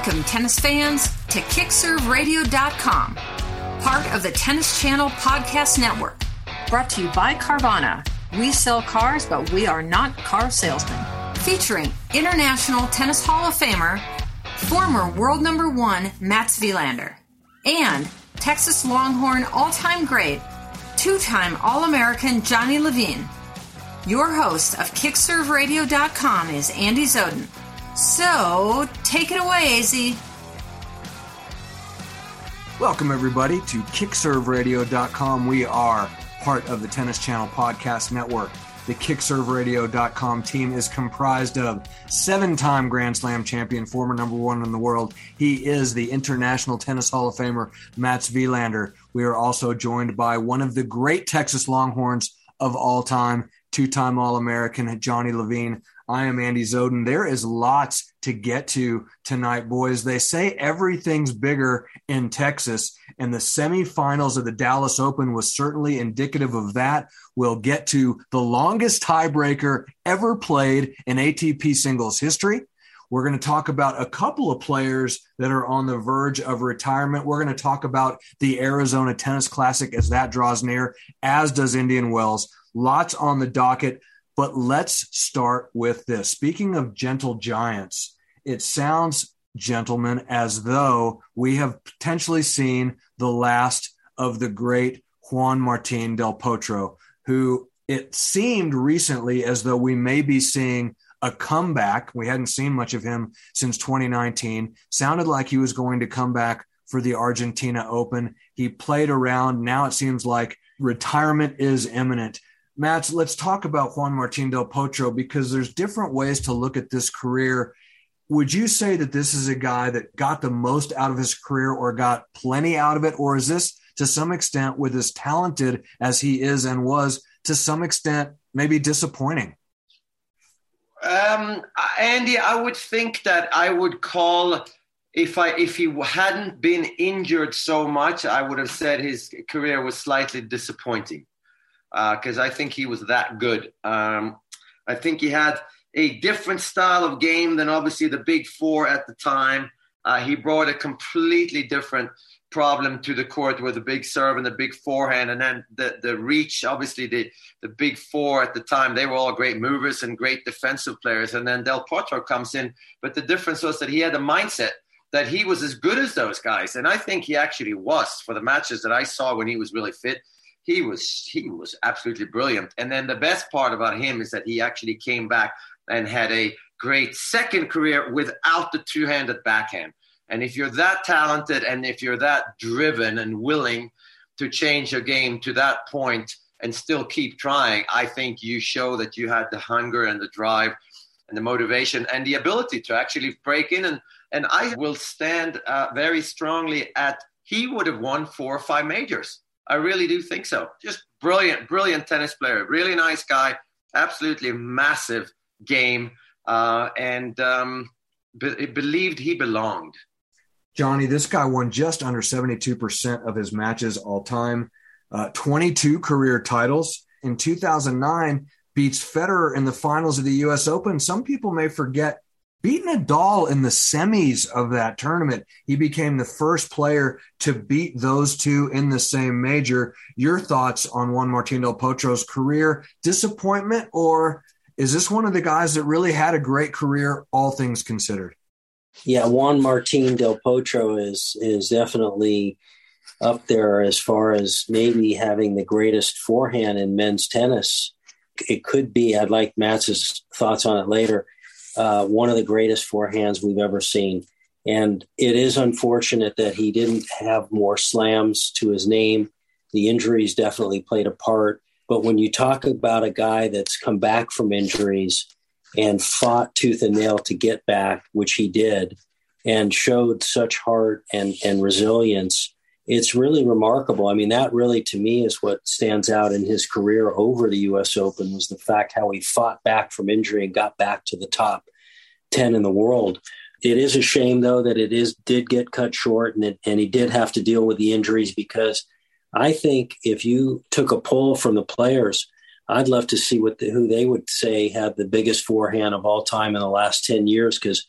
Welcome, tennis fans, to KickServeRadio.com, part of the Tennis Channel Podcast Network. Brought to you by Carvana. We sell cars, but we are not car salesmen. Featuring International Tennis Hall of Famer, former world number one Mats Wilander, and Texas Longhorn all-time great, two-time All-American Johnny Levine. Your host of KickServeRadio.com is Andy Zoden. So, take it away, AZ. Welcome, everybody, to KickServeRadio.com. We are part of the Tennis Channel Podcast Network. The KickServeRadio.com team is comprised of 7-time Grand Slam champion, former number one in the world. He is the International Tennis Hall of Famer, Mats Wilander. We are also joined by one of the great Texas Longhorns of all time, two-time All-American, Johnny Levine. I am Andy Zoden. There is lots to get to tonight, boys. They say everything's bigger in Texas, and the semifinals of the Dallas Open was certainly indicative of that. We'll get to the longest tiebreaker ever played in ATP singles history. We're going to talk about a couple of players that are on the verge of retirement. We're going to talk about the Arizona Tennis Classic as that draws near, as does Indian Wells. Lots on the docket. But let's start with this. Speaking of gentle giants, it sounds, gentlemen, as though we have potentially seen the last of the great Juan Martín del Potro, who it seemed recently as though we may be seeing a comeback. We hadn't seen much of him since 2019. Sounded like he was going to come back for the Argentina Open. He played around. Now it seems like retirement is imminent. Mats, let's talk about Juan Martín del Potro because there's different ways to look at this career. Would you say that this is a guy that got the most out of his career or got plenty out of it? Or is this, to some extent, with as talented as he is and was, to some extent, maybe disappointing? Andy, I would think that I would call, if he hadn't been injured so much, I would have said his career was slightly disappointing. Because I think he was that good. I think he had a different style of game than obviously the big four at the time. He brought a completely different problem to the court with the big serve and the big forehand. And then the reach, obviously the big four at the time, they were all great movers and great defensive players. And then Del Potro comes in. But the difference was that he had a mindset that he was as good as those guys. And I think he actually was for the matches that I saw when he was really fit. He was absolutely brilliant. And then the best part about him is that he actually came back and had a great second career without the two-handed backhand. And if you're that talented and if you're that driven and willing to change your game to that point and still keep trying, I think you show that you had the hunger and the drive and the motivation and the ability to actually break in. And I will stand very strongly at he would have won 4 or 5 majors. I really do think so. Just brilliant tennis player. Really nice guy. Absolutely massive game. And believed he belonged. Johnny, this guy won just under 72% of his matches all time. 22 career titles. In 2009, beats Federer in the finals of the U.S. Open. Some people may forget beat Nadal in the semis of that tournament. He became the first player to beat those two in the same major. Your thoughts on Juan Martín del Potro's career? Disappointment, or is this one of the guys that really had a great career, all things considered? Yeah, Juan Martín del Potro is definitely up there as far as maybe having the greatest forehand in men's tennis. It could be, I'd like Mats's thoughts on it later, one of the greatest forehands we've ever seen. And it is unfortunate that he didn't have more slams to his name. The injuries definitely played a part. But when you talk about a guy that's come back from injuries and fought tooth and nail to get back, which he did, and showed such heart and resilience, it's really remarkable. I mean, that really, to me, is what stands out in his career over the U.S. Open, was the fact how he fought back from injury and got back to the top 10 in the world. It is a shame, though, that did get cut short, and he did have to deal with the injuries, because I think if you took a poll from the players, I'd love to see who they would say had the biggest forehand of all time in the last 10 years, because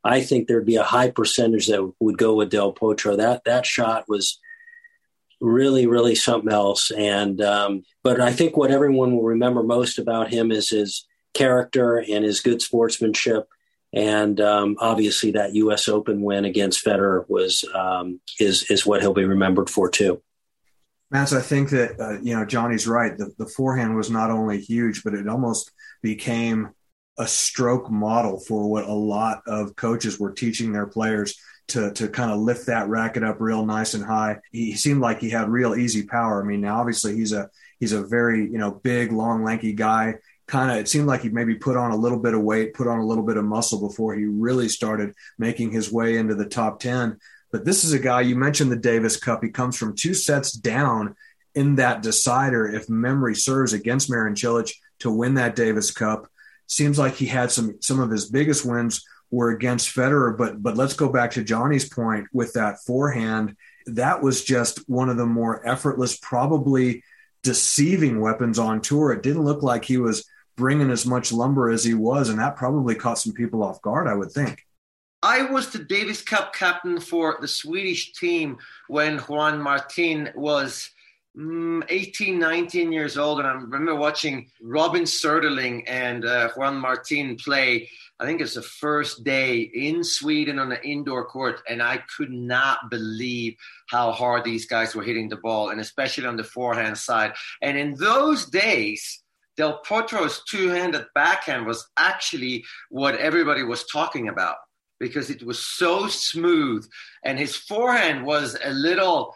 I think there'd be a high percentage that would go with Del Potro. That shot was really, really something else. And but I think what everyone will remember most about him is his character and his good sportsmanship. And obviously that U.S. Open win against Federer was is what he'll be remembered for too. Mats, I think that Johnny's right. The forehand was not only huge, but it almost became a stroke model for what a lot of coaches were teaching their players to kind of lift that racket up real nice and high. He seemed like he had real easy power. I mean, now obviously he's a very big, long, lanky guy. It seemed like he maybe put on a little bit of weight, put on a little bit of muscle before he really started making his way into the top 10. But this is a guy, you mentioned the Davis Cup. He comes from 2 sets down in that decider, if memory serves, against Marin Cilic to win that Davis Cup. Seems like he had some of his biggest wins were against Federer. But let's go back to Johnny's point with that forehand. That was just one of the more effortless, probably deceiving weapons on tour. It didn't look like he was bringing as much lumber as he was, and that probably caught some people off guard, I would think. I was the Davis Cup captain for the Swedish team when Juan Martin was 18, 19 years old. And I remember watching Robin Söderling and Juan Martin play. I think it's the first day in Sweden on the indoor court. And I could not believe how hard these guys were hitting the ball, and especially on the forehand side. And in those days, Del Potro's two-handed backhand was actually what everybody was talking about, because it was so smooth, and his forehand was a little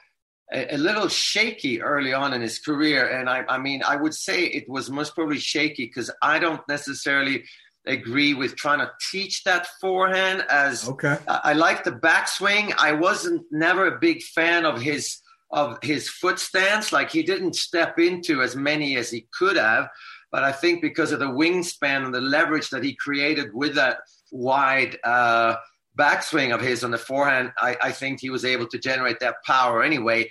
shaky early on in his career. And I mean, I would say it was most probably shaky because I don't necessarily agree with trying to teach that forehand as okay. I like the backswing. I wasn't never a big fan of his foot stance. Like, he didn't step into as many as he could have. But I think because of the wingspan and the leverage that he created with that wide backswing of his on the forehand, I think he was able to generate that power anyway.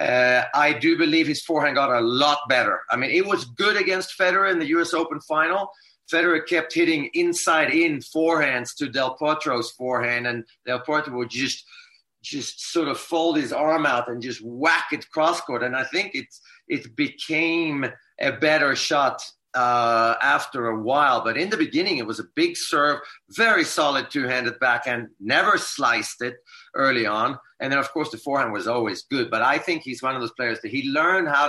I do believe his forehand got a lot better. I mean, it was good against Federer in the U.S. Open final. Federer kept hitting inside-in forehands to Del Potro's forehand, and Del Potro would just sort of fold his arm out and just whack it cross-court. And I think it became a better shot after a while. But in the beginning, it was a big serve, very solid two-handed backhand, never sliced it early on. And then, of course, the forehand was always good. But I think he's one of those players that he learned how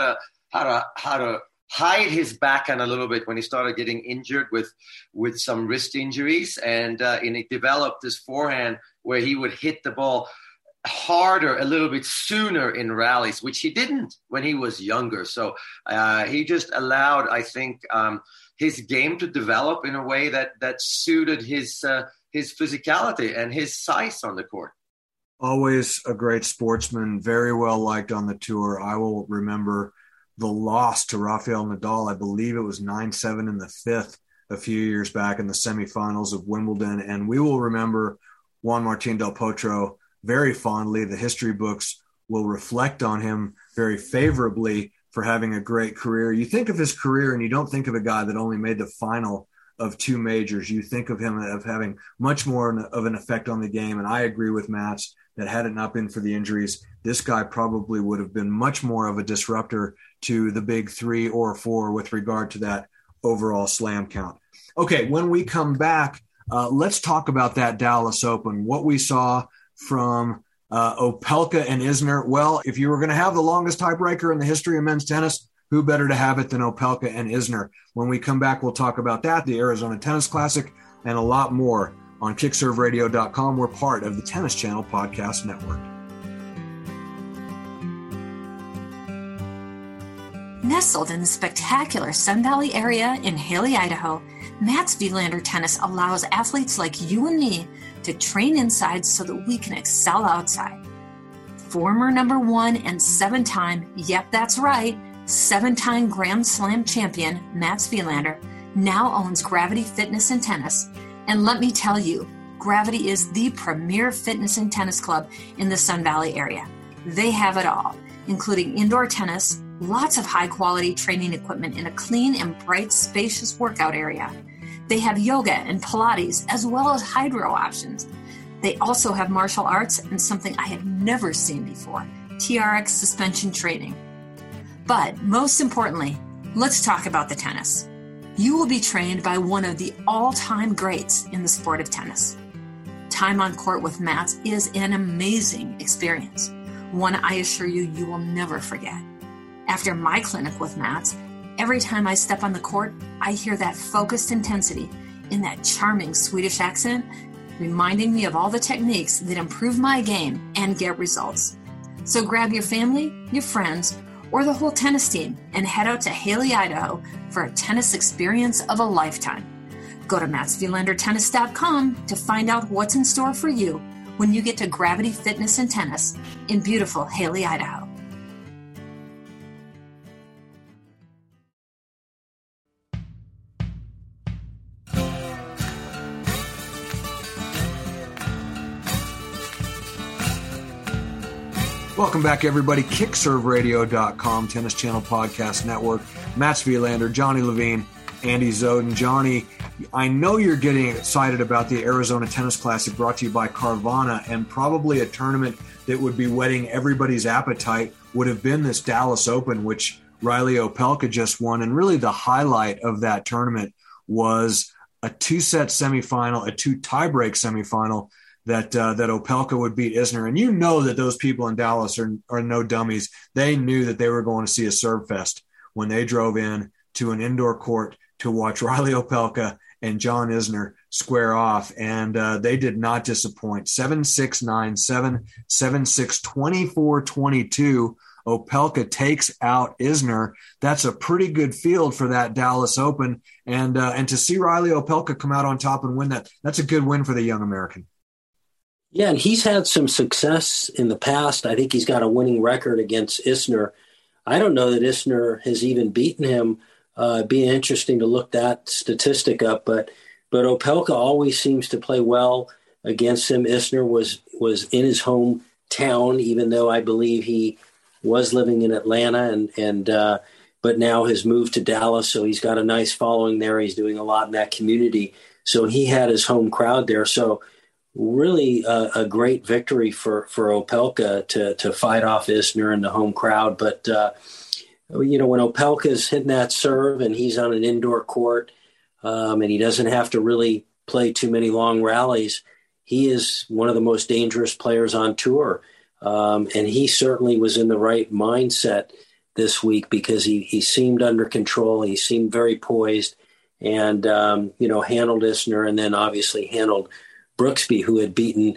to hide his backhand a little bit when he started getting injured with some wrist injuries. And he developed this forehand where he would hit the ball harder a little bit sooner in rallies, which he didn't when he was younger. So he just allowed, I think, his game to develop in a way that suited his physicality and his size on the court. Always a great sportsman, very well liked on the tour. I will remember the loss to Rafael Nadal. I believe it was 9-7 in the fifth a few years back in the semifinals of Wimbledon. And we will remember Juan Martín del Potro very fondly. The history books will reflect on him very favorably for having a great career. You think of his career and you don't think of a guy that only made the final of 2 majors. You think of him of having much more of an effect on the game. And I agree with Mats that had it not been for the injuries, this guy probably would have been much more of a disruptor to the big 3 or 4 with regard to that overall slam count. Okay, when we come back, let's talk about that Dallas Open, what we saw from Opelka and Isner. Well, if you were going to have the longest tiebreaker in the history of men's tennis, who better to have it than Opelka and Isner? When we come back, we'll talk about that, the Arizona Tennis Classic, and a lot more on KickServeRadio.com. We're part of the Tennis Channel Podcast Network. Nestled in the spectacular Sun Valley area in Haley, Idaho, Mats Wilander Tennis allows athletes like you and me to train inside so that we can excel outside. Former number 1 and 7-time, yep, that's right, 7-time Grand Slam champion Mats Wilander now owns Gravity Fitness and Tennis. And let me tell you, Gravity is the premier fitness and tennis club in the Sun Valley area. They have it all, including indoor tennis, lots of high-quality training equipment in a clean and bright, spacious workout area. They have yoga and Pilates, as well as hydro options. They also have martial arts and something I had never seen before, TRX suspension training. But most importantly, let's talk about the tennis. You will be trained by one of the all-time greats in the sport of tennis. Time on court with Mats is an amazing experience, one I assure you will never forget. After my clinic with Mats, every time I step on the court, I hear that focused intensity in that charming Swedish accent, reminding me of all the techniques that improve my game and get results. So grab your family, your friends, or the whole tennis team and head out to Haley, Idaho for a tennis experience of a lifetime. Go to MatsVlanderTennis.com to find out what's in store for you when you get to Gravity Fitness and Tennis in beautiful Haley, Idaho. Welcome back, everybody. KickServeRadio.com, Tennis Channel Podcast Network. Mats Wilander, Johnny Levine, Andy Zoden. Johnny, I know you're getting excited about the Arizona Tennis Classic brought to you by Carvana, and probably a tournament that would be whetting everybody's appetite would have been this Dallas Open, which Riley Opelka just won. And really the highlight of that tournament was a two-set semifinal, a two tie-break semifinal that Opelka would beat Isner. And you know that those people in Dallas are no dummies. They knew that they were going to see a serve fest when they drove in to an indoor court to watch Riley Opelka and John Isner square off. And they did not disappoint. 7-6, 9-7, 7-6, 24-22. Opelka takes out Isner. That's a pretty good field for that Dallas Open. And to see Riley Opelka come out on top and win that's a good win for the young American. Yeah, and he's had some success in the past. I think he's got a winning record against Isner. I don't know that Isner has even beaten him. It'd be interesting to look that statistic up, but Opelka always seems to play well against him. Isner was in his hometown, even though I believe he was living in Atlanta, but now has moved to Dallas, so he's got a nice following there. He's doing a lot in that community, so he had his home crowd there. So really a great victory for Opelka to fight off Isner in the home crowd. But, when Opelka's hitting that serve and he's on an indoor court and he doesn't have to really play too many long rallies, he is one of the most dangerous players on tour. And he certainly was in the right mindset this week because he seemed under control. He seemed very poised and, handled Isner and then obviously handled Brooksby, who had beaten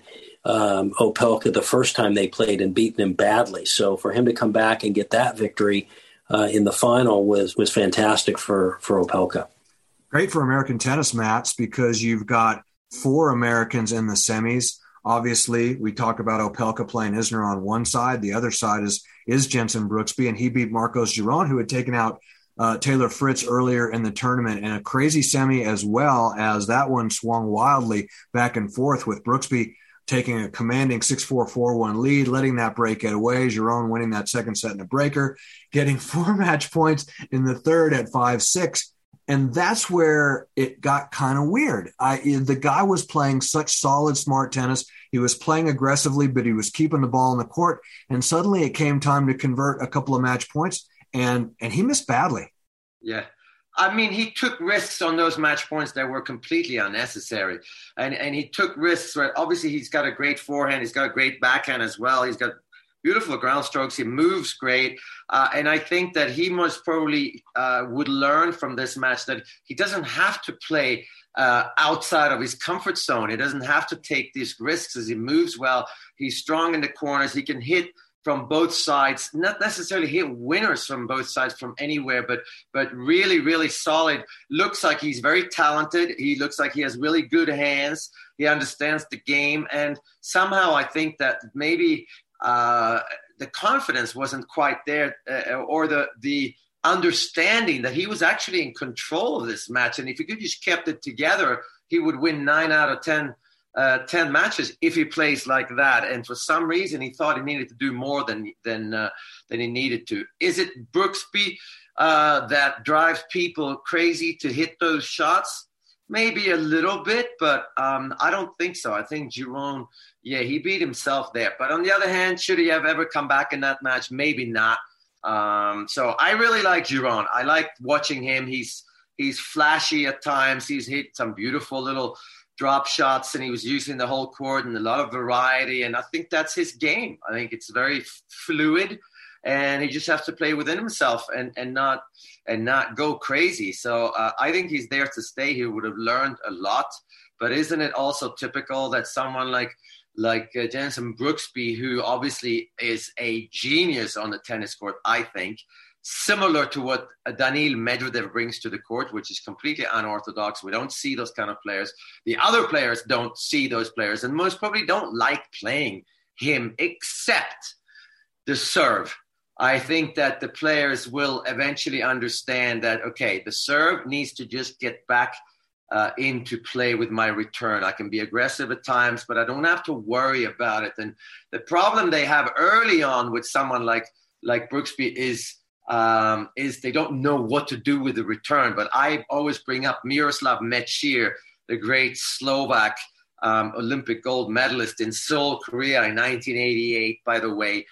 Opelka the first time they played and beaten him badly. So for him to come back and get that victory in the final was fantastic for Opelka. Great for American tennis, Mats, because you've got 4 Americans in the semis. Obviously, we talk about Opelka playing Isner on one side. The other side is Jenson Brooksby, and he beat Marcos Giron, who had taken out Taylor Fritz earlier in the tournament, and a crazy semi as well, as that one swung wildly back and forth with Brooksby taking a commanding 6-4, 4-1 lead, letting that break get away. Giron winning that second set in a breaker, getting 4 match points in the third at 5-6. And that's where it got kind of weird. The guy was playing such solid, smart tennis. He was playing aggressively, but he was keeping the ball in the court. And suddenly it came time to convert a couple of match points. And he missed badly. Yeah. I mean, he took risks on those match points that were completely unnecessary. And he took risks where obviously he's got a great forehand. He's got a great backhand as well. He's got beautiful ground strokes. He moves great. And I think that he most probably would learn from this match that he doesn't have to play outside of his comfort zone. He doesn't have to take these risks as he moves well. He's strong in the corners. He can hit from both sides, not necessarily hit winners from both sides from anywhere, but really, really solid. Looks like he's very talented. He looks like he has really good hands. He understands the game. And somehow I think that maybe the confidence wasn't quite there or the understanding that he was actually in control of this match. And if he could just kept it together, he would win 9 out of 10 matches if he plays like that. And for some reason, he thought he needed to do more than he needed to. Is it Brooksby that drives people crazy to hit those shots? Maybe a little bit, but I don't think so. I think Giron, he beat himself there. But on the other hand, should he have ever come back in that match? Maybe not. So I really like Giron. I like watching him. He's flashy at times. He's hit some beautiful little drop shots, and he was using the whole court and a lot of variety. And I think that's his game. I think it's very fluid, and he just has to play within himself and not go crazy. So I think he's there to stay. He would have learned a lot. But isn't it also typical that someone like Jenson Brooksby, who obviously is a genius on the tennis court, I think, similar to what Daniil Medvedev brings to the court, which is completely unorthodox. We don't see those kind of players. The other players don't see those players, and most probably don't like playing him, except the serve. I think that the players will eventually understand that, okay, the serve needs to just get back into play with my return. I can be aggressive at times, but I don't have to worry about it. And the problem they have early on with someone like Brooksby is they don't know what to do with the return. But I always bring up Miroslav Mečír, the great Slovak Olympic gold medalist in Seoul, Korea in 1988, by the way.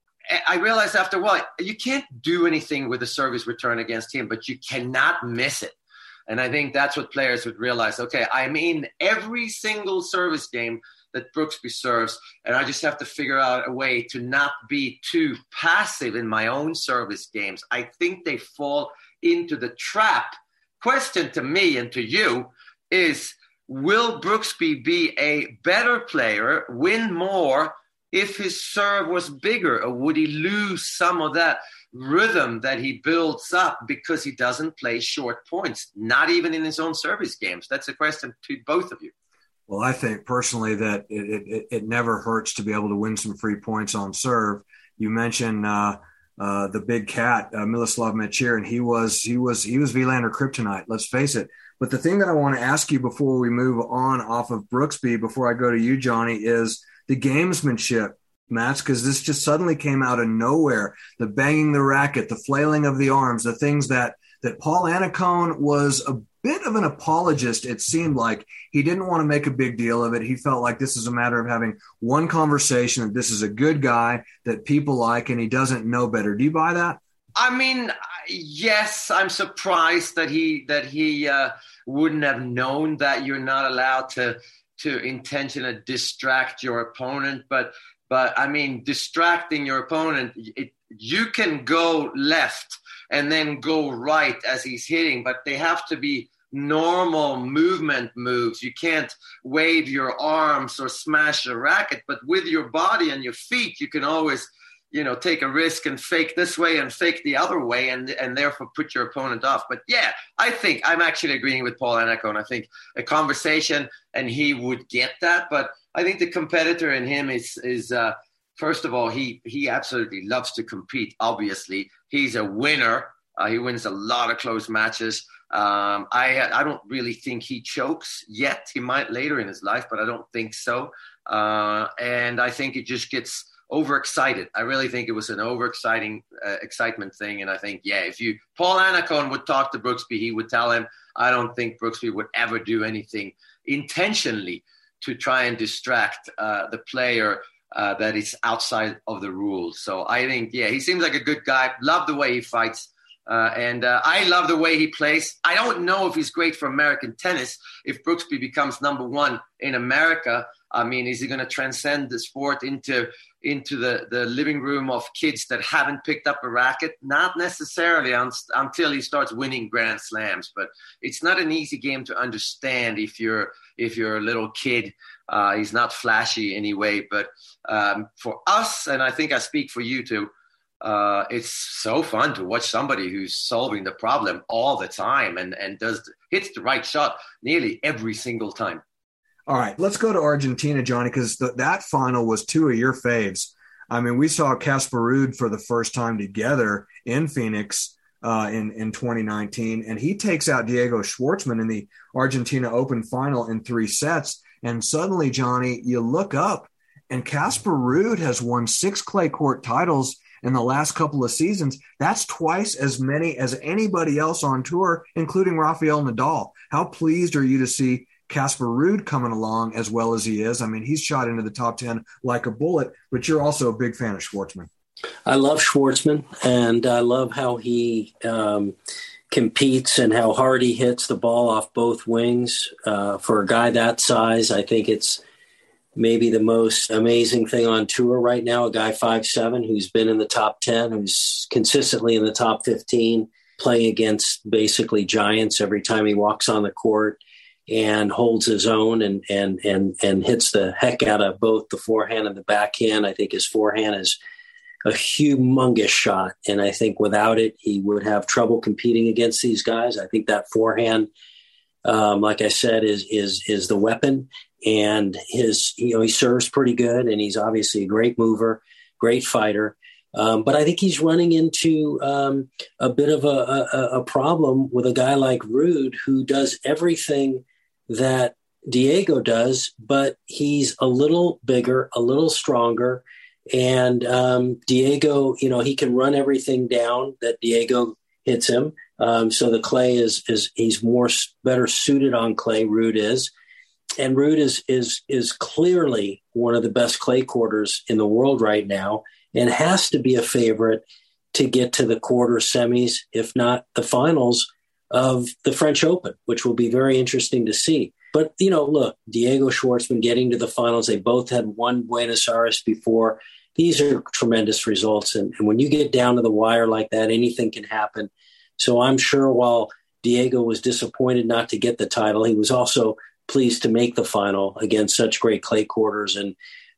I realized after a while, you can't do anything with the service return against him, but you cannot miss it. And I think that's what players would realize. Okay, I'm in every single service game that Brooksby serves, and I just have to figure out a way to not be too passive in my own service games. I think they fall into the trap. Question to me and to you is, will Brooksby be a better player, win more, if his serve was bigger, or would he lose some of that rhythm that he builds up because he doesn't play short points, not even in his own service games? That's a question to both of you. Well, I think personally that it never hurts to be able to win some free points on serve. You mentioned the big cat, Miroslav Mečír, and he was Wilander kryptonite. Let's face it. But the thing that I want to ask you before we move on off of Brooksby, before I go to you, Johnny, is the gamesmanship, Mats, because this just suddenly came out of nowhere. The banging the racket, the flailing of the arms, the things that Paul Annacone was a bit of an apologist, it seemed like. He didn't want to make a big deal of it. He felt like this is a matter of having one conversation, that this is a good guy that people like, and he doesn't know better. Do you buy that? I mean, yes, I'm surprised that he wouldn't have known that you're not allowed to intentionally distract your opponent. But I mean, distracting your opponent, you can go left and then go right as he's hitting, but they have to be normal movement moves. You can't wave your arms or smash a racket, but with your body and your feet, you can always, take a risk and fake this way and fake the other way, and therefore put your opponent off. But yeah, I think I'm actually agreeing with Paul Annacone. I think a conversation, and he would get that. But I think the competitor in him is first of all, he absolutely loves to compete. Obviously, he's a winner. He wins a lot of close matches. I don't really think he chokes yet. He might later in his life, but I don't think so. And I think it just gets overexcited. I really think it was an excitement thing. And I think, Paul Annacone would talk to Brooksby, he would tell him, I don't think Brooksby would ever do anything intentionally to try and distract the player that is outside of the rules. So I think, he seems like a good guy. Love the way he fights. And I love the way he plays. I don't know if he's great for American tennis. If Brooksby becomes number one in America, I mean, is he going to transcend the sport into the living room of kids that haven't picked up a racket? Not necessarily until he starts winning Grand Slams. But it's not an easy game to understand if you're a little kid. He's not flashy anyway. But for us, and I think I speak for you too, it's so fun to watch somebody who's solving the problem all the time and hits the right shot nearly every single time. All right, let's go to Argentina, Johnny, because that final was two of your faves. I mean, we saw Casper Ruud for the first time together in Phoenix in 2019, and he takes out Diego Schwartzman in the Argentina Open final in 3 sets. And suddenly, Johnny, you look up, and Casper Ruud has won 6 clay court titles in the last couple of seasons. That's twice as many as anybody else on tour, including Rafael Nadal. How pleased are you to see Casper Ruud coming along as well as he is? I mean, he's shot into the top 10 like a bullet, but you're also a big fan of Schwartzman. I love Schwartzman, and I love how he competes and how hard he hits the ball off both wings. For a guy that size, I think it's maybe the most amazing thing on tour right now, a guy 5'7", who's been in the top 10, who's consistently in the top 15, playing against basically giants every time he walks on the court, and holds his own and hits the heck out of both the forehand and the backhand. I think his forehand is a humongous shot, and I think without it, he would have trouble competing against these guys. I think that forehand, like I said, is the weapon, and he serves pretty good, and he's obviously a great mover, great fighter. But I think he's running into a bit of a problem with a guy like Ruud, who does everything that Diego does, but he's a little bigger, a little stronger. And Diego, he can run everything down that Diego hits him. So the clay he's better suited on clay. Ruud is, and Ruud is clearly one of the best clay quarters in the world right now, and has to be a favorite to get to the quarter semis, if not the finals of the French Open, which will be very interesting to see. But, look, Diego Schwartzman getting to the finals, they both had won Buenos Aires before. These are tremendous results. And when you get down to the wire like that, anything can happen. So I'm sure while Diego was disappointed not to get the title, he was also pleased to make the final against such great clay quarters and,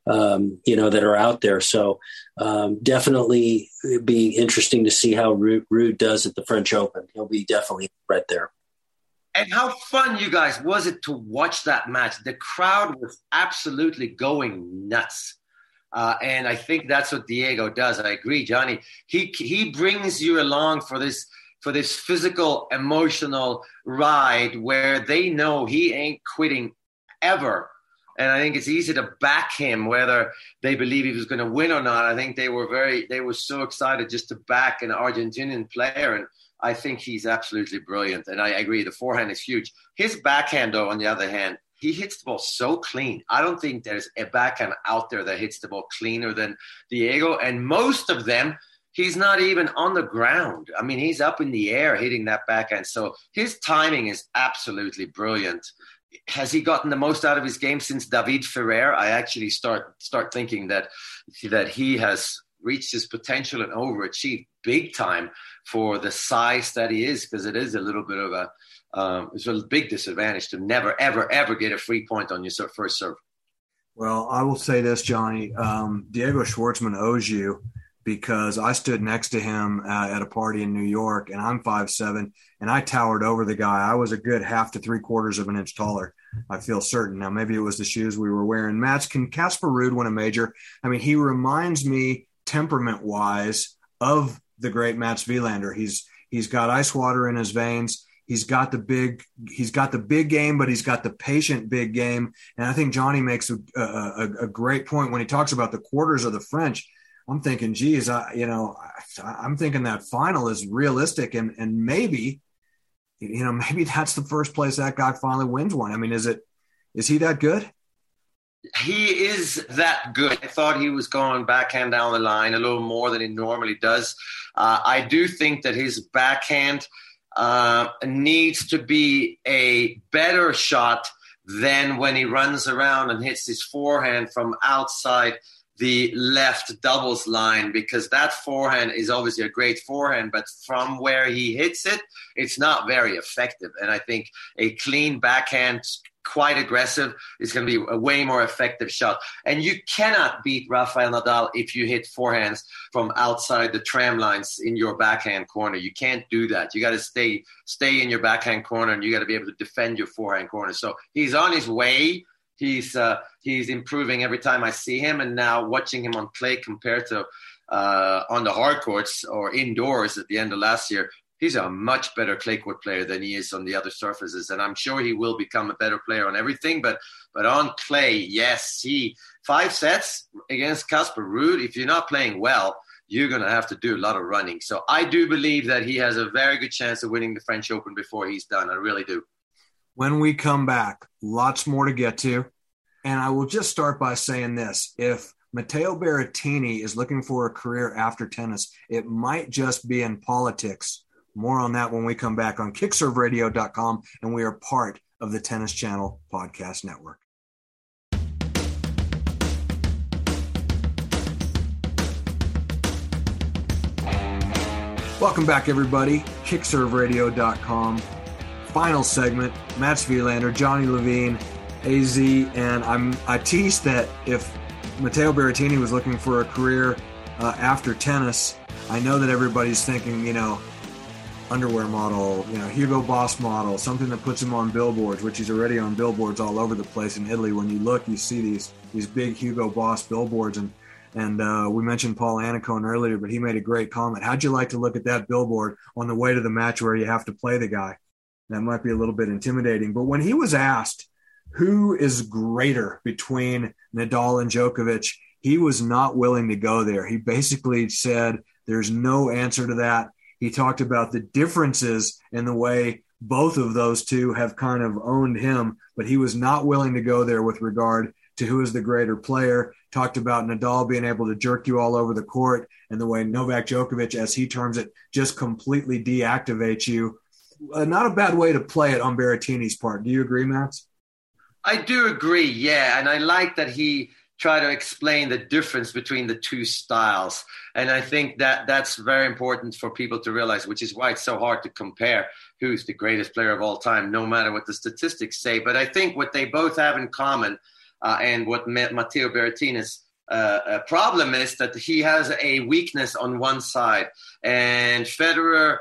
that are out there. So definitely it'd be interesting to see how Ruud does at the French Open. He'll be definitely right there. And how fun, you guys, was it to watch that match? The crowd was absolutely going nuts. And I think that's what Diego does. I agree, Johnny. He brings you along for this physical, emotional ride where they know he ain't quitting ever. And I think it's easy to back him, whether they believe he was going to win or not. I think they were so excited just to back an Argentinian player. And I think he's absolutely brilliant. And I agree, the forehand is huge. His backhand, though, on the other hand, he hits the ball so clean. I don't think there's a backhand out there that hits the ball cleaner than Diego. And most of them, he's not even on the ground. I mean, he's up in the air hitting that backhand. So his timing is absolutely brilliant. Has he gotten the most out of his game since David Ferrer? I actually start thinking that he has reached his potential and overachieved big time for the size that he is, because it is a little bit of it's a big disadvantage to never, ever, ever get a free point on your first serve. Well, I will say this, Johnny. Diego Schwartzman owes you, because I stood next to him at a party in New York, and I'm 5'7", and I towered over the guy. I was a good 1/2 to 3/4 of an inch taller, I feel certain. Now, maybe it was the shoes we were wearing. Mats, can Casper Ruud win a major? I mean, he reminds me temperament-wise of the great Mats Wilander. He's got ice water in his veins. He's got the big game, but he's got the patient big game. And I think Johnny makes a great point when he talks about the quarters of the French. I'm thinking, geez, I'm thinking that final is realistic, and maybe that's the first place that guy finally wins one. I mean, is he that good? He is that good. I thought he was going backhand down the line a little more than he normally does. I do think that his backhand needs to be a better shot than when he runs around and hits his forehand from outside the left doubles line, because that forehand is obviously a great forehand, but from where he hits it, it's not very effective. And I think a clean backhand, quite aggressive, is going to be a way more effective shot. And you cannot beat Rafael Nadal if you hit forehands from outside the tram lines in your backhand corner. You can't do that. You got to stay in your backhand corner, and you got to be able to defend your forehand corner. So he's on his way. He's improving every time I see him, and now watching him on clay compared to on the hard courts or indoors at the end of last year, he's a much better clay court player than he is on the other surfaces, and I'm sure he will become a better player on everything. But on clay, yes, 5 sets against Casper Ruud. If you're not playing well, you're going to have to do a lot of running. So I do believe that he has a very good chance of winning the French Open before he's done. I really do. When we come back, lots more to get to. And I will just start by saying this. If Matteo Berrettini is looking for a career after tennis, it might just be in politics. More on that when we come back on kickserveradio.com, and we are part of the Tennis Channel Podcast Network. Welcome back, everybody. kickserveradio.com. Final segment, Mats Wilander, Johnny Levine, AZ, and I teased that if Matteo Berrettini was looking for a career after tennis, I know that everybody's thinking, underwear model, Hugo Boss model, something that puts him on billboards, which he's already on billboards all over the place in Italy. When you look, you see these big Hugo Boss billboards, and we mentioned Paul Annacone earlier, but he made a great comment. How'd you like to look at that billboard on the way to the match where you have to play the guy? That might be a little bit intimidating. But when he was asked who is greater between Nadal and Djokovic, he was not willing to go there. He basically said there's no answer to that. He talked about the differences in the way both of those two have kind of owned him, but he was not willing to go there with regard to who is the greater player. Talked about Nadal being able to jerk you all over the court, and the way Novak Djokovic, as he terms it, just completely deactivates you. Not a bad way to play it on Berrettini's part. Do you agree, Mats? I do agree, yeah. And I like that he tried to explain the difference between the two styles. And I think that that's very important for people to realize, which is why it's so hard to compare who's the greatest player of all time, no matter what the statistics say. But I think what they both have in common, and what Matteo Berrettini's problem is, that he has a weakness on one side. And Federer,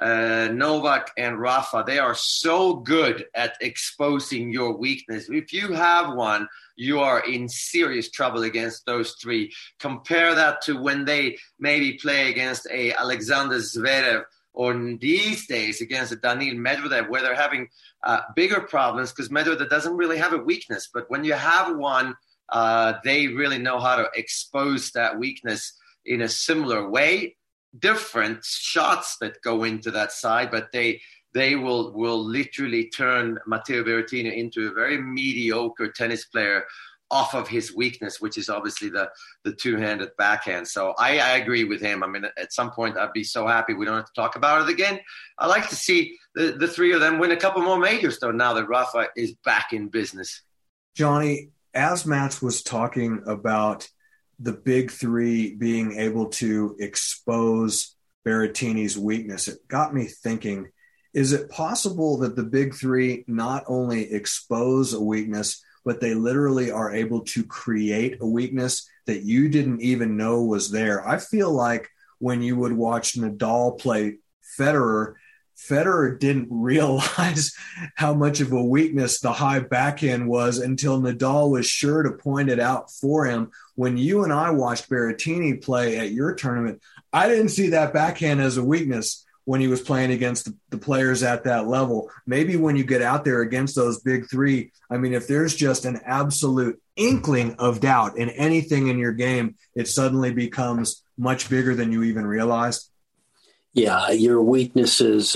Novak and Rafa, they are so good at exposing your weakness. If you have one, you are in serious trouble against those three. Compare that to when they maybe play against a Alexander Zverev, or these days against a Daniil Medvedev, where they're having bigger problems because Medvedev doesn't really have a weakness. But when you have one, they really know how to expose that weakness in a similar way. Different shots that go into that side, but they will literally turn Matteo Berrettini into a very mediocre tennis player off of his weakness, which is obviously the two-handed backhand. So I agree with him. I mean, at some point I'd be so happy we don't have to talk about it again. I like to see the three of them win a couple more majors, though, now that Rafa is back in business. Johnny, as Mats was talking about the big three being able to expose Berrettini's weakness, it got me thinking, is it possible that the big three not only expose a weakness, but they literally are able to create a weakness that you didn't even know was there? I feel like when you would watch Nadal play Federer didn't realize how much of a weakness the high backhand was until Nadal was sure to point it out for him. When you and I watched Berrettini play at your tournament, I didn't see that backhand as a weakness when he was playing against the players at that level. Maybe when you get out there against those big three, I mean, if there's just an absolute inkling of doubt in anything in your game, it suddenly becomes much bigger than you even realized. Yeah, your weaknesses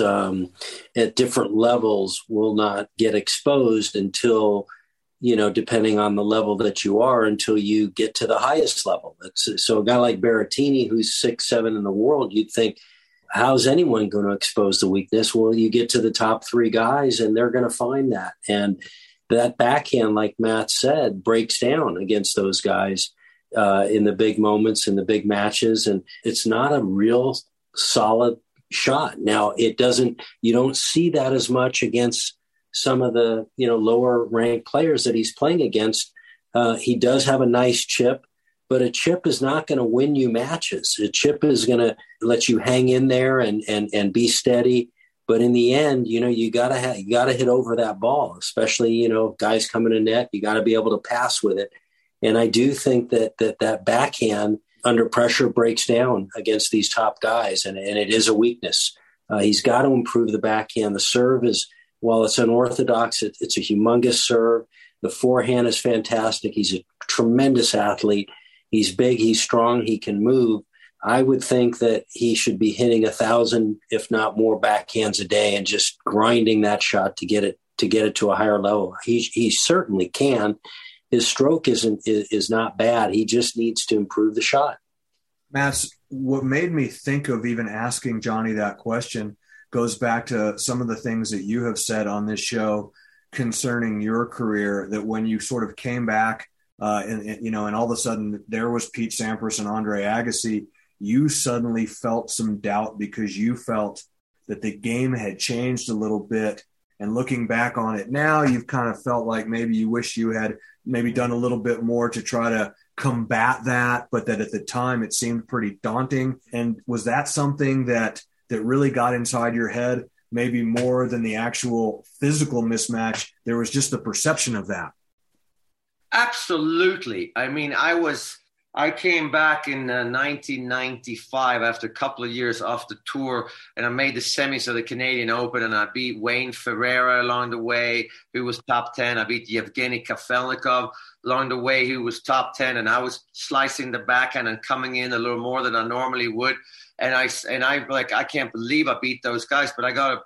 at different levels will not get exposed until, depending on the level that you are, until you get to the highest level. So a guy like Berrettini, who's 6'7" in the world, you'd think, how's anyone going to expose the weakness? Well, you get to the top three guys and they're going to find that. And that backhand, like Matt said, breaks down against those guys in the big moments, in the big matches. And it's not a real solid shot. Now, you don't see that as much against some of the, lower ranked players that he's playing against. He does have a nice chip, but a chip is not going to win you matches. A chip is going to let you hang in there and be steady. But in the end, you gotta hit over that ball, especially, guys coming to net, you got to be able to pass with it. And I do think that backhand under pressure breaks down against these top guys, and it is a weakness. He's got to improve the backhand. The serve is, while it's unorthodox, it's a humongous serve. The forehand is fantastic. He's a tremendous athlete. He's big, he's strong, he can move. I would think that he should be hitting 1,000, if not more, backhands a day and just grinding that shot to get it to a higher level. He certainly can. His stroke is not bad. He just needs to improve the shot. Mats, what made me think of even asking Johnny that question goes back to some of the things that you have said on this show concerning your career, that when you sort of came back and all of a sudden there was Pete Sampras and Andre Agassi, you suddenly felt some doubt because you felt that the game had changed a little bit. And looking back on it now, you've kind of felt like maybe you wish you had maybe done a little bit more to try to combat that, but that at the time it seemed pretty daunting. And was that something that really got inside your head, maybe more than the actual physical mismatch? There was just the perception of that. Absolutely. I mean, I came back in 1995 after a couple of years off the tour, and I made the semis of the Canadian Open, and I beat Wayne Ferreira along the way, who was top 10. I beat Yevgeny Kafelnikov along the way, who was top 10, and I was slicing the backhand and coming in a little more than I normally would. And I can't believe I beat those guys, but I got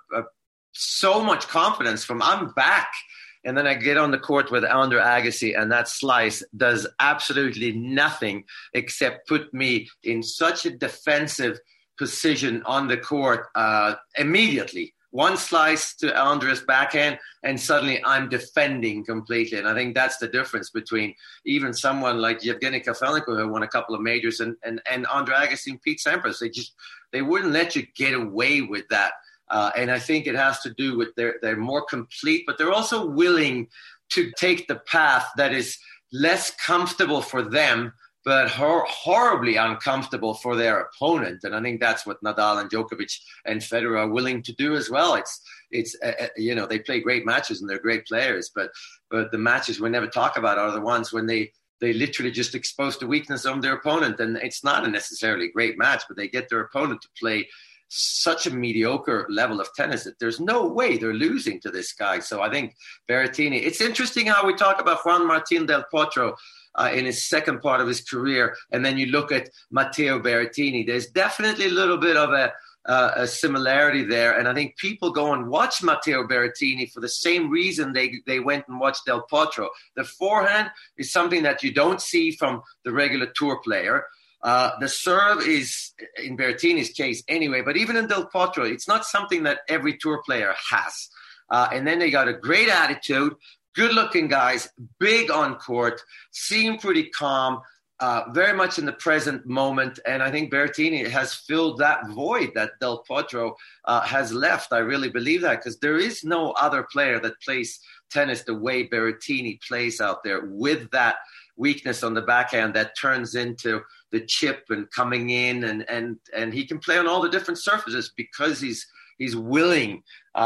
so much confidence from I'm back. And then I get on the court with Andre Agassi, and that slice does absolutely nothing except put me in such a defensive position on the court immediately. One slice to Andre's backhand, and suddenly I'm defending completely. And I think that's the difference between even someone like Yevgeny Kafelnikov, who won a couple of majors, and Andre Agassi and Pete Sampras. They wouldn't let you get away with that. And I think it has to do with they're more complete, but they're also willing to take the path that is less comfortable for them, but horribly uncomfortable for their opponent. And I think that's what Nadal and Djokovic and Federer are willing to do as well. It's they play great matches and they're great players, but the matches we never talk about are the ones when they literally just expose the weakness of their opponent. And it's not a necessarily great match, but they get their opponent to play such a mediocre level of tennis that there's no way they're losing to this guy. So I think Berrettini, it's interesting how we talk about Juan Martín del Potro in his second part of his career, and then you look at Matteo Berrettini. There's definitely a little bit of a similarity there, and I think people go and watch Matteo Berrettini for the same reason they went and watched Del Potro. The forehand is something that you don't see from the regular tour player. The serve is, in Berrettini's case anyway, but even in Del Potro, it's not something that every tour player has. And then they got a great attitude, good-looking guys, big on court, seem pretty calm, very much in the present moment. And I think Berrettini has filled that void that Del Potro has left. I really believe that, because there is no other player that plays tennis the way Berrettini plays out there, with that weakness on the backhand that turns into the chip and coming in, and he can play on all the different surfaces because he's willing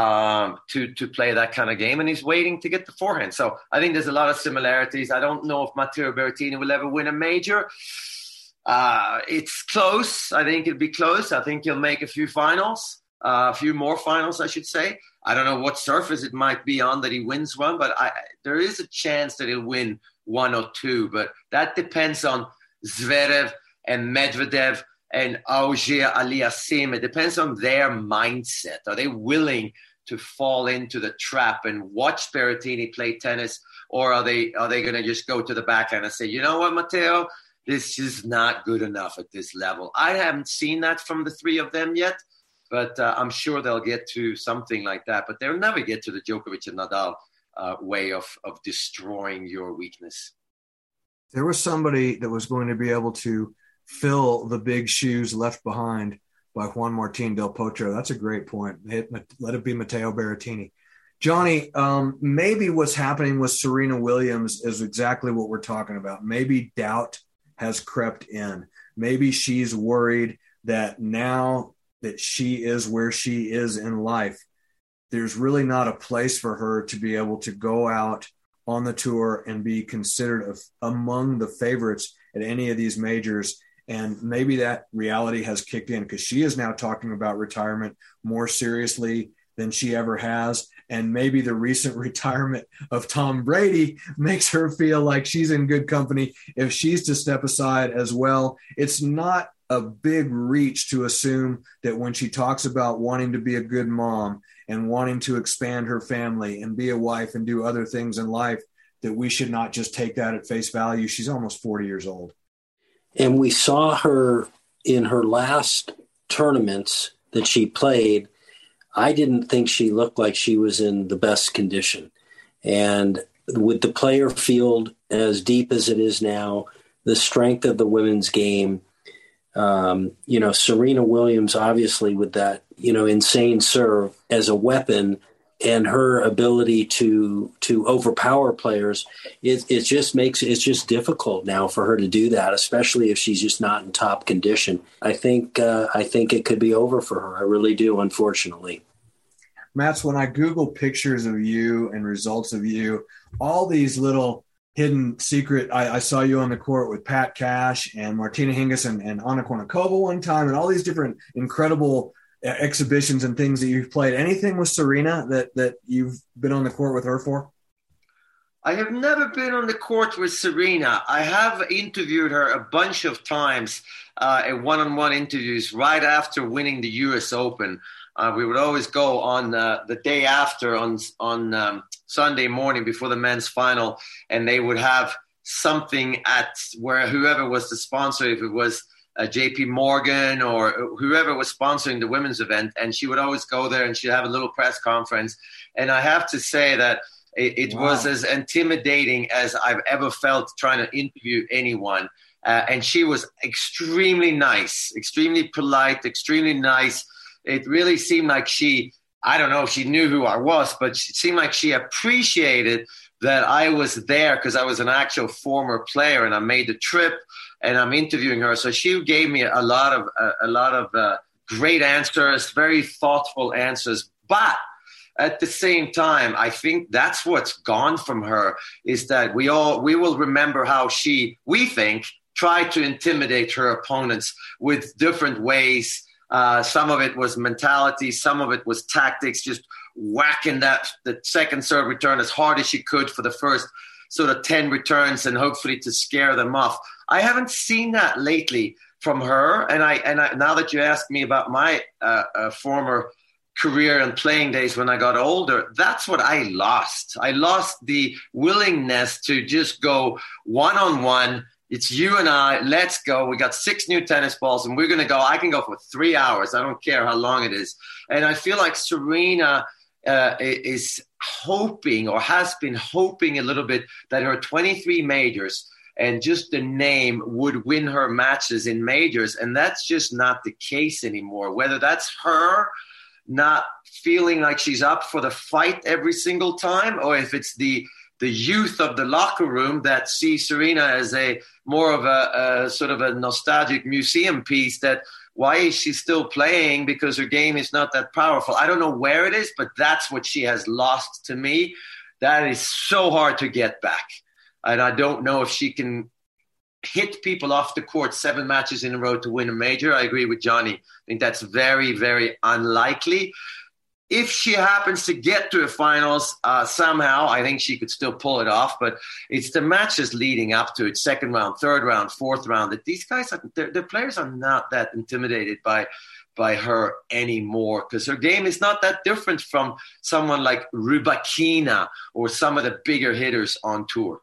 to play that kind of game, and he's waiting to get the forehand. So I think there's a lot of similarities. I don't know if Matteo Berrettini will ever win a major. It's close. I think it'll be close. I think he'll make a few more finals, I should say. I don't know what surface it might be on that he wins one, but there is a chance that he'll win one or two, but that depends on Zverev and Medvedev and Auger-Aliassime. It depends on their mindset. Are they willing to fall into the trap and watch Berrettini play tennis, or are they going to just go to the backhand and say, you know what, Matteo, this is not good enough at this level? I haven't seen that from the three of them yet, but I'm sure they'll get to something like that. But they'll never get to the Djokovic and Nadal way of destroying your weakness. There was somebody that was going to be able to fill the big shoes left behind by Juan Martín del Potro. That's a great point. Let it be Matteo Berrettini. Johnny, maybe what's happening with Serena Williams is exactly what we're talking about. Maybe doubt has crept in. Maybe she's worried that now that she is where she is in life, there's really not a place for her to be able to go out on the tour and be considered among the favorites at any of these majors. And maybe that reality has kicked in, because she is now talking about retirement more seriously than she ever has. And maybe the recent retirement of Tom Brady makes her feel like she's in good company if she's to step aside as well. It's not a big reach to assume that when she talks about wanting to be a good mom and wanting to expand her family and be a wife and do other things in life, that we should not just take that at face value. She's almost 40 years old. And we saw her in her last tournaments that she played. I didn't think she looked like she was in the best condition. And with the player field as deep as it is now, the strength of the women's game, Serena Williams, obviously with that, insane serve as a weapon and her ability to overpower players, it's just difficult now for her to do that, especially if she's just not in top condition. I think it could be over for her. I really do, unfortunately. Mats, when I Google pictures of you and results of you, all these little hidden secret, I saw you on the court with Pat Cash and Martina Hingis and Anna Kournikova one time, and all these different incredible exhibitions and things that you've played. Anything with Serena that you've been on the court with her for? I have never been on the court with Serena. I have interviewed her a bunch of times in one-on-one interviews right after winning the U.S. Open. We would always go on the day after on Sunday morning before the men's final, and they would have something at where whoever was the sponsor, if it was JP Morgan or whoever was sponsoring the women's event, and she would always go there and she'd have a little press conference. And I have to say that it was as intimidating as I've ever felt trying to interview anyone. And she was extremely nice, extremely polite, extremely nice. It really seemed like she knew who I was, but it seemed like she appreciated that I was there because I was an actual former player and I made the trip and I'm interviewing her. So she gave me a lot of great answers, very thoughtful answers. But at the same time, I think that's what's gone from her is that we will remember how we think, tried to intimidate her opponents with different ways. Some of it was mentality. Some of it was tactics, just whacking the second serve return as hard as she could for the first sort of 10 returns and hopefully to scare them off. I haven't seen that lately from her. And I now that you asked me about my former career and playing days when I got older, that's what I lost. I lost the willingness to just go one-on-one. It's you and I. Let's go. We got 6 new tennis balls, and we're going to go. I can go for 3 hours. I don't care how long it is. And I feel like Serena is hoping or has been hoping a little bit that her 23 majors and just the name would win her matches in majors. And that's just not the case anymore. Whether that's her not feeling like she's up for the fight every single time, or if it's the youth of the locker room that see Serena as more of a sort of a nostalgic museum piece, that why is she still playing because her game is not that powerful. I don't know where it is, but that's what she has lost to me. That is so hard to get back. And I don't know if she can hit people off the court 7 matches in a row to win a major. I agree with Johnny. I think that's very, very unlikely. If she happens to get to a finals somehow, I think she could still pull it off. But it's the matches leading up to it, 2nd round, 3rd round, 4th round, that these guys, the players are not that intimidated by her anymore because her game is not that different from someone like Rybakina or some of the bigger hitters on tour.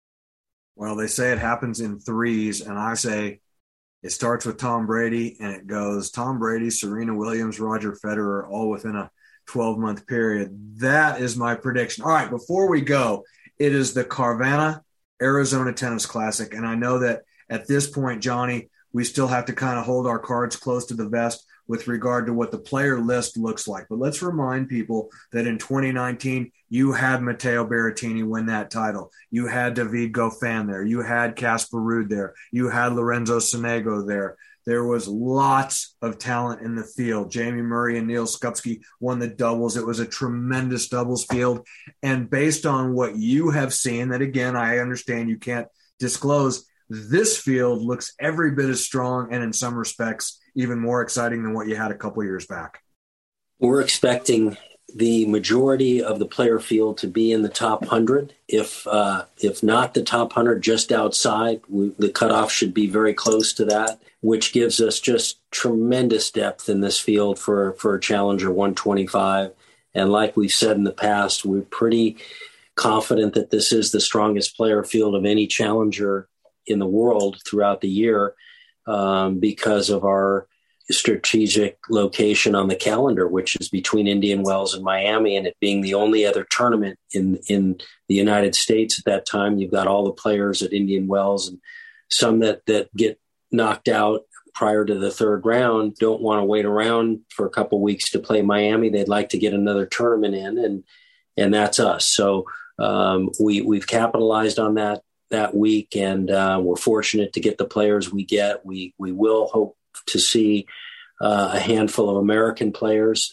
Well, they say it happens in threes, and I say it starts with Tom Brady, and it goes Tom Brady, Serena Williams, Roger Federer, all within a 12-month period. That is my prediction. All right, before we go, it is the Carvana Arizona Tennis Classic, and I know that at this point, Johnny, we still have to kind of hold our cards close to the vest with regard to what the player list looks like. But let's remind people that in 2019, you had Matteo Berrettini win that title. You had David Goffin there. You had Casper Ruud there. You had Lorenzo Sonego there. There was lots of talent in the field. Jamie Murray and Neil Skupski won the doubles. It was a tremendous doubles field. And based on what you have seen, that again, I understand you can't disclose, this field looks every bit as strong and in some respects even more exciting than what you had a couple years back. We're expecting the majority of the player field to be in the top 100. If not the top 100, just outside, the cutoff should be very close to that, which gives us just tremendous depth in this field for a Challenger 125. And like we've said in the past, we're pretty confident that this is the strongest player field of any Challenger in the world throughout the year because of our strategic location on the calendar, which is between Indian Wells and Miami, and it being the only other tournament in the United States at that time. You've got all the players at Indian Wells, and some that get knocked out prior to the third round don't want to wait around for a couple of weeks to play Miami. They'd like to get another tournament in, and that's us. So we've capitalized on that week, and we're fortunate to get the players we get. We will hope to see a handful of American players.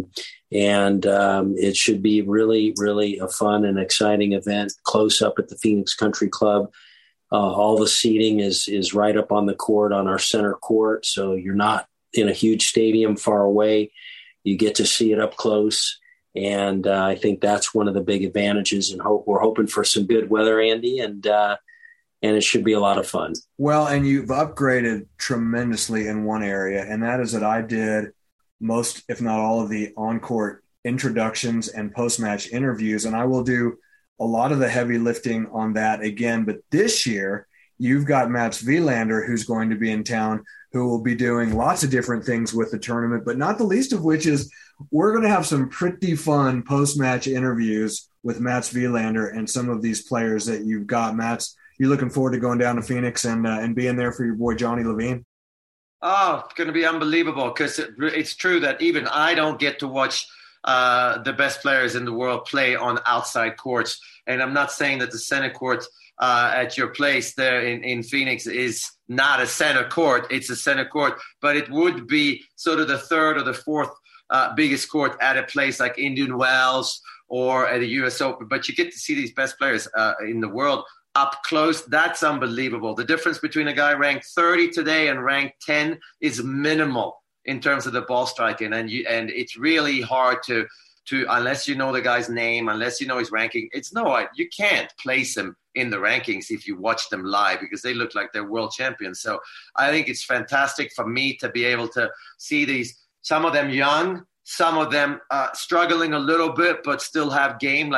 It should be really, really a fun and exciting event close up at the Phoenix Country Club. All the seating is right up on the court on our center court. So you're not in a huge stadium far away. You get to see it up close. And I think that's one of the big advantages, and we're hoping for some good weather, Andy, and it should be a lot of fun. Well, and you've upgraded tremendously in one area, and that is that I did most, if not all, of the on-court introductions and post-match interviews, and I will do a lot of the heavy lifting on that again. But this year, you've got Mats Wilander, who's going to be in town, who will be doing lots of different things with the tournament, but not the least of which is we're going to have some pretty fun post-match interviews with Mats Wilander and some of these players that you've got. Mats, you looking forward to going down to Phoenix and being there for your boy Johnny Levine? Oh, it's going to be unbelievable, because it's true that even I don't get to watch the best players in the world play on outside courts. And I'm not saying that the center court at your place there in Phoenix is not a center court. It's a center court, but it would be sort of the third or the fourth biggest court at a place like Indian Wells or at the US Open. But you get to see these best players in the world up close. That's unbelievable. The difference between a guy ranked 30 today and ranked 10 is minimal in terms of the ball striking. And it's really hard to unless you know the guy's name, unless you know his ranking, you can't place him in the rankings if you watch them live, because they look like they're world champions. So I think it's fantastic for me to be able to see some of them young, some of them struggling a little bit, but still have game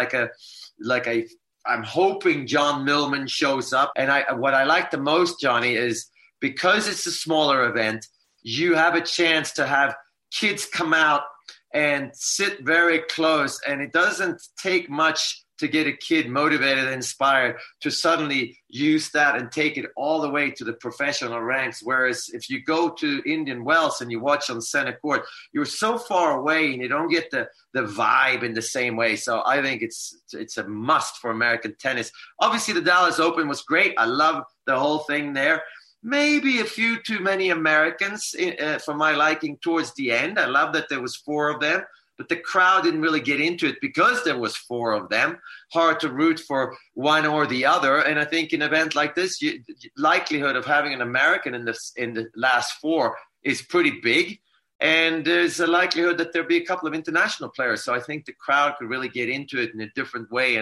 I'm hoping John Millman shows up. And what I like the most, Johnny, is because it's a smaller event, you have a chance to have kids come out and sit very close. And it doesn't take much to get a kid motivated and inspired to suddenly use that and take it all the way to the professional ranks. Whereas if you go to Indian Wells and you watch on center court, you're so far away and you don't get the vibe in the same way. So I think it's a must for American tennis. Obviously, the Dallas Open was great. I love the whole thing there. Maybe a few too many Americans for my liking towards the end. I love that there was 4 of them. But the crowd didn't really get into it because there was 4 of them. Hard to root for one or the other. And I think in an event like this, likelihood of having an American in the last 4 is pretty big. And there's a likelihood that there'll be a couple of international players. So I think the crowd could really get into it in a different way.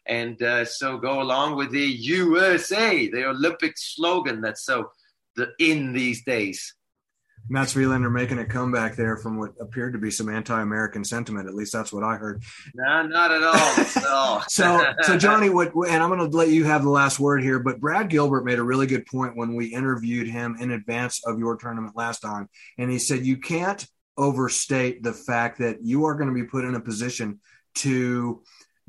And so go along with the USA, the Olympic slogan that's so in these days. Mats Wilander making a comeback there from what appeared to be some anti-American sentiment. At least that's what I heard. No, not at all. Not at all. So Johnny, and I'm going to let you have the last word here, but Brad Gilbert made a really good point when we interviewed him in advance of your tournament last time. And he said, you can't overstate the fact that you are going to be put in a position to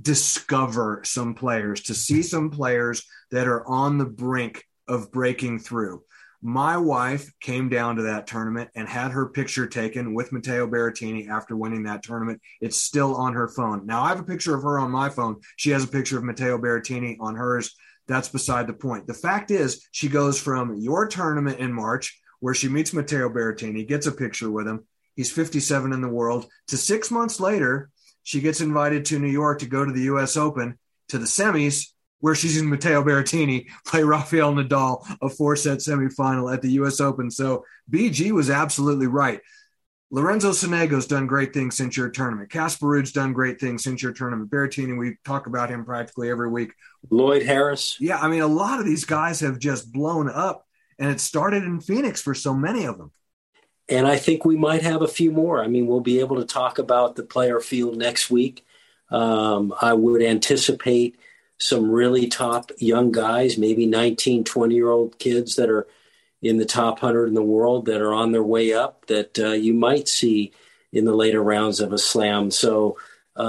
discover some players, to see some players that are on the brink of breaking through. My wife came down to that tournament and had her picture taken with Matteo Berrettini after winning that tournament. It's still on her phone. Now, I have a picture of her on my phone. She has a picture of Matteo Berrettini on hers. That's beside the point. The fact is, she goes from your tournament in March, where she meets Matteo Berrettini, gets a picture with him. He's 57 in the world. To 6 months later, she gets invited to New York to go to the U.S. Open, to the semis, where she's in Matteo Berrettini play Rafael Nadal, a 4-set semifinal at the U.S. Open. So BG was absolutely right. Lorenzo Sonego's done great things since your tournament. Casper Ruud's done great things since your tournament. Berrettini, we talk about him practically every week. Lloyd Harris. Yeah, I mean, a lot of these guys have just blown up, and it started in Phoenix for so many of them. And I think we might have a few more. I mean, we'll be able to talk about the player field next week. I would anticipate some really top young guys, maybe 19, 20-year-old kids that are in the top 100 in the world that are on their way up that you might see in the later rounds of a slam. So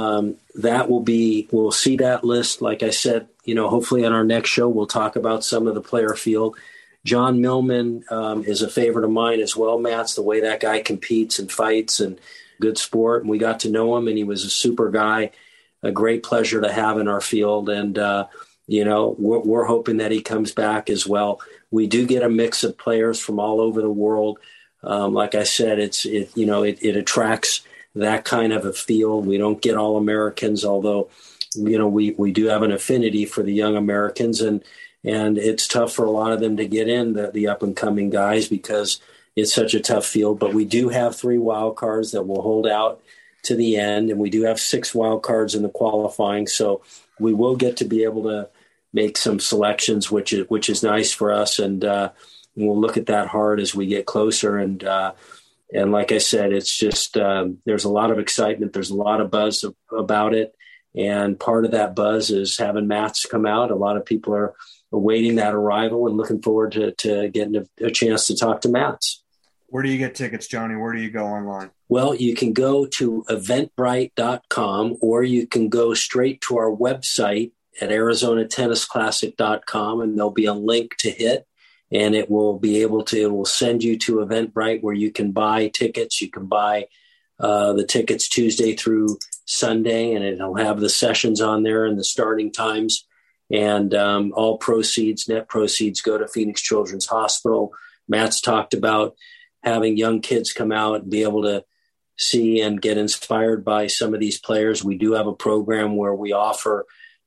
we'll see that list. Like I said, hopefully on our next show, we'll talk about some of the player field. John Millman is a favorite of mine as well, Matt. The way that guy competes and fights and good sport. And we got to know him, and he was a super guy, a great pleasure to have in our field. And, we're hoping that he comes back as well. We do get a mix of players from all over the world. Like I said, it attracts that kind of a field. We don't get all Americans, although, we do have an affinity for the young Americans, and it's tough for a lot of them to get in, the up-and-coming guys, because it's such a tough field. But we do have 3 wild cards that will hold out to the end, and we do have 6 wild cards in the qualifying. So we will get to be able to make some selections, which is nice for us. And we'll look at that hard as we get closer. And like I said, it's just there's a lot of excitement. There's a lot of buzz about it. And part of that buzz is having Mats come out. A lot of people are awaiting that arrival and looking forward to getting a chance to talk to Mats. Where do you get tickets, Johnny? Where do you go online? Well, you can go to eventbrite.com, or you can go straight to our website at arizonatennisclassic.com, and there'll be a link to hit, and it will send you to Eventbrite, where you can buy tickets. You can buy the tickets Tuesday through Sunday, and it'll have the sessions on there and the starting times. And all net proceeds go to Phoenix Children's Hospital. Matt's talked about having young kids come out and be able to see and get inspired by some of these players. We do have a program where we offer,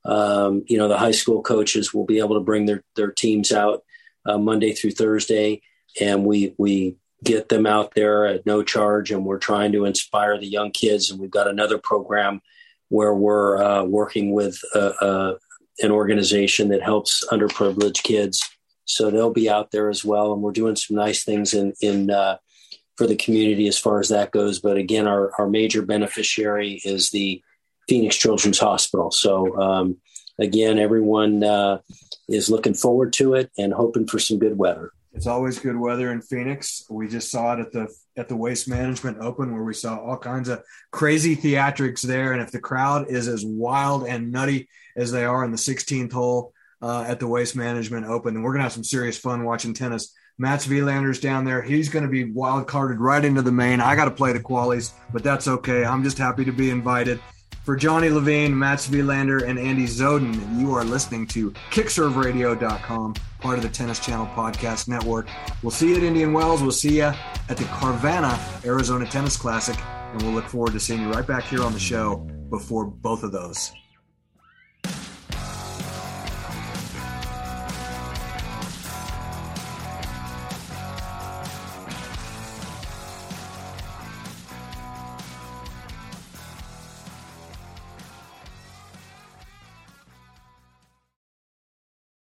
the high school coaches will be able to bring their teams out Monday through Thursday, and we get them out there at no charge, and we're trying to inspire the young kids. And we've got another program where we're working with an organization that helps underprivileged kids. So they'll be out there as well. And we're doing some nice things in for the community as far as that goes. But again, our major beneficiary is the Phoenix Children's Hospital. So again, everyone is looking forward to it and hoping for some good weather. It's always good weather in Phoenix. We just saw it at the Waste Management Open, where we saw all kinds of crazy theatrics there. And if the crowd is as wild and nutty as they are in the 16th hole at the Waste Management Open, then we're going to have some serious fun watching tennis. Mats Wielander's down there. He's going to be wild carded right into the main. I got to play the qualies, but that's okay. I'm just happy to be invited. For Johnny Levine, Mats Wielander, and Andy Zoden, you are listening to KickServeRadio.com, part of the Tennis Channel Podcast Network. We'll see you at Indian Wells. We'll see you at the Carvana Arizona Tennis Classic, and we'll look forward to seeing you right back here on the show before both of those.